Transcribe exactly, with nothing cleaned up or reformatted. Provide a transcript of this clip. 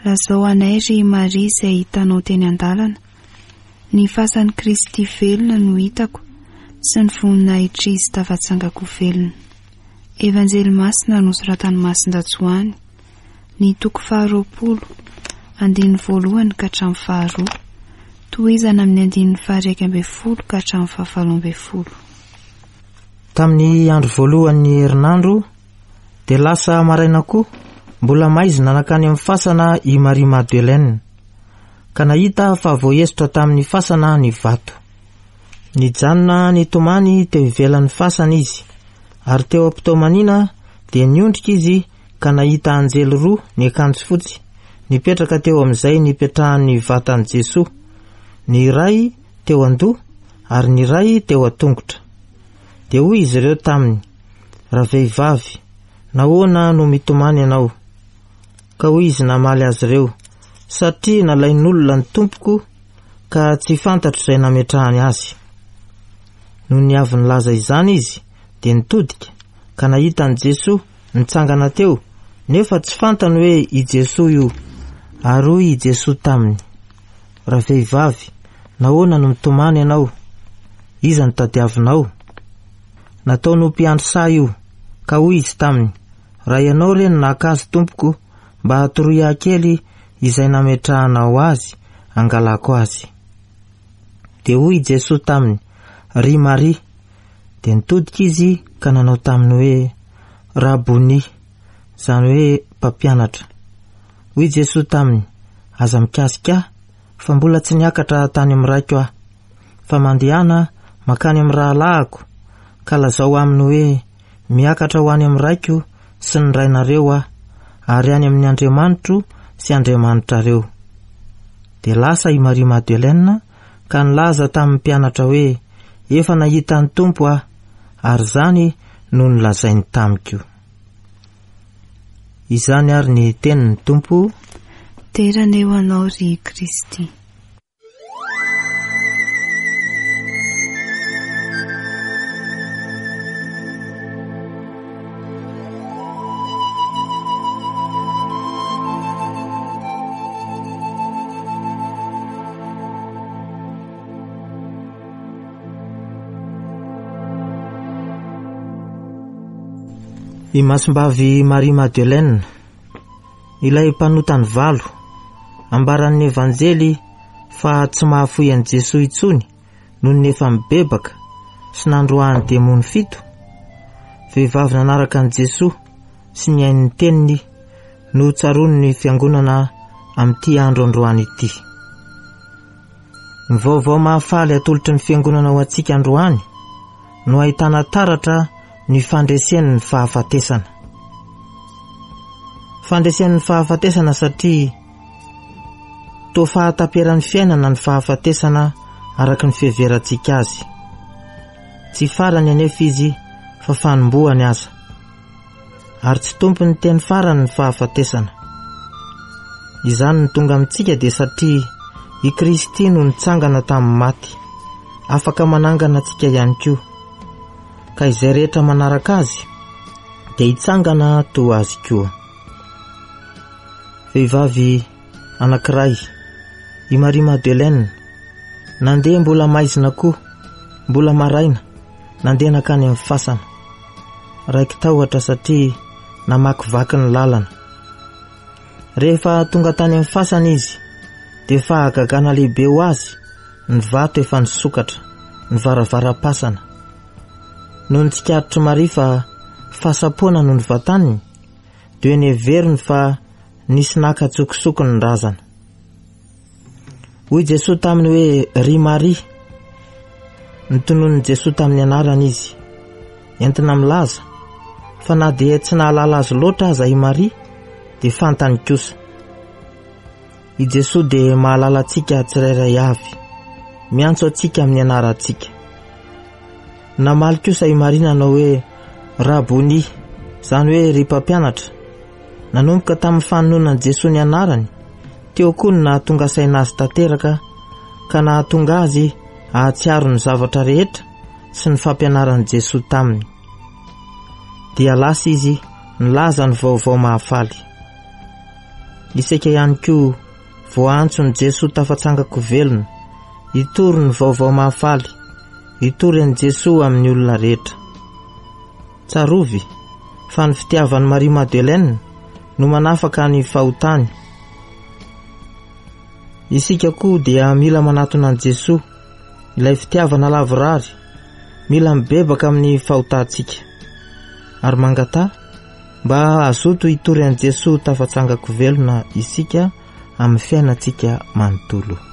lazao anay ry Maria izay hitanao teny an-dalana. Ny fasan'i Kristy velona no hitako sy ny voninahitry izy tafatsangako velona. Evanjely masina nosoratan'i Masin-Datsoany, ny toko faharoapolo, andiny voalohany ka hatramin'ny faharoa, tohizana amin'ny andiny faharaika ambin'ny folo ka hatramin'ny fahafalo ambin'ny folo. Tamin'ny andro voalohan'ny herinandro dia lasa maraina koa, mbola maizina nakany amin'ny fasana i Maria Madeleine, ka nahita fa voaesitra tamin'ny fasana ny vato. Nijanona ny tomany teo ivelan'ny fasana izy, ary teo am-pitomanina dia niondrika izy ka nahita anjely roa ny akanjo fotsy nipetraka teo amin'izay nipetrahan'ny vatan'i Jesosy, ny iray teo an-doha ary ny iray teo an-tongotra. Dia hoy izy ireo taminy, raha vehivavy, nahoana no mitomany ianao? Ka hoy izy namaly azy ireo, satria nalain'olona ny tompoko ka tsy fantatro izay nametrahany azy. No ny avy nilaza izany izy dia nitodika ka nahita an'i Jesosy nitsangana teo, nefa tsy fantany hoe i Jesosy io. Ary hoy i Jesosy taminy, raha vehivavy, nahoana no mitomany ianao? Iza no tadiavinao? Nataony ho mpiandry saha io, ka hoy izy taminy, raha ianao reny nahakazo tompoko, mba hatoroy kely izay nametrahanao azy, angalako azy. Dia hoy Jesosy taminy, ry Maria. Dia nitodika izy ka nanao taminy hoe Raboni, izany hoe mpampianatra. Hoy Jesosy taminy, aza mikasika fa mbola tsy niakatra tany amin'ny raiko aho, fa mandehana makany amin'ny rahalahako, ka lazao aminy hoe miakatra ho any amin'ny raiko sy ny rainareo aho, ary any amin'ny Andriamanitro sy Andriamanitrareo. Dia lasa i Maria Madeleine ka nilaza tamin'ny mpianatra hoe efa nahita ny tompo aho, ary zany no nilazainy tamiko. Izany ary ny tenin'ny tompo, terana eo anao ry Kristy. I masombavy Maria Madeleine, ilay mpanotany valo, ambaran'ny evanjely fa tsy mahafoy an'i Jesosy intsony noho ny efa mibebaka sy nandroahany demony fito. Vehivavy nanaraka an'i Jesosy sy ny hainy teniny no tsarony ny fiangonana amin'ity andro androany ity. Ny vaovao mahafaly atolotry ny fiangonana ho antsika androany no ahitana taratra ny fandresen'ny fahafatesana. Fandresen'ny fahafatesana satria toa fahataperan'ny fiainana ny fahafatesana araka ny fiheverantsika azy. Tsy farany anefa izy fa fanombohany aza, ary tsy tompony teny farany ny fahafatesana. Izany ny tonga amintsika dia satria i Kristy no nitsangana tamin'ny maty, afaka manangana antsika ihany koa. Ka izay rehetra manaraka azy dia hitsangana toa azy koa. Vehivavy anankiray, i Maria Madeleine, nandeha mbola maizina koa, mbola maraina, nandeha nakany amin'ny fasana. Raiky tahotra satria namakivaky ny lalana. Rehefa tonga tany amin'ny fasana izy dia fahagagana lehibe ho azy, ny vato efa nisokatra, ny varavara-pasana. Noho nitsikaritry Maria fa fahasapoana noho ny vataniny, dia neveriny fa nisy nakatsokisokiny ny razana. Hoy Jesosy taminy hoe ry Maria. Nitonony Jesosy tamin'ny anarany izy, entina milaza fa na dia tsy nahalala azy loatra aza i Maria dia fantany kosa. I Jesosy dia mahalala antsika tsirairay avy, miantso antsika amin'ny anarantsika. Namaly kosa i Maria nanao hoe Raboni, izany hoe ry mpampianatra. Nanomboka tamin'ny fanononan Jesosy ny anarany, teo koa ny nahatonga saina azy tanteraka, ka nahatonga azy ahatsiaro ny zavatra rehetra sy ny fampianaran'i Jesosy taminy. Dia lasa izy nilaza ny vaovao mahafaly. isika ihany koa voantsony Jesosy tafatsangako velona, hitory ny vaovao mahafaly, hitory an Jesosy amin'ny olona rehetra. Tsarovy fa ny fitiavan'ny Maria Madeleine no manafaka ny fahotany. Isika koa dia mila manatona an Jesosy, ilay fitiavana lavorary, mila mibebaka amin'ny fahotantsika ary mangata mba azoto hitory an Jesosy tafatsangako velona isika amin'ny fiainantsika manontolo.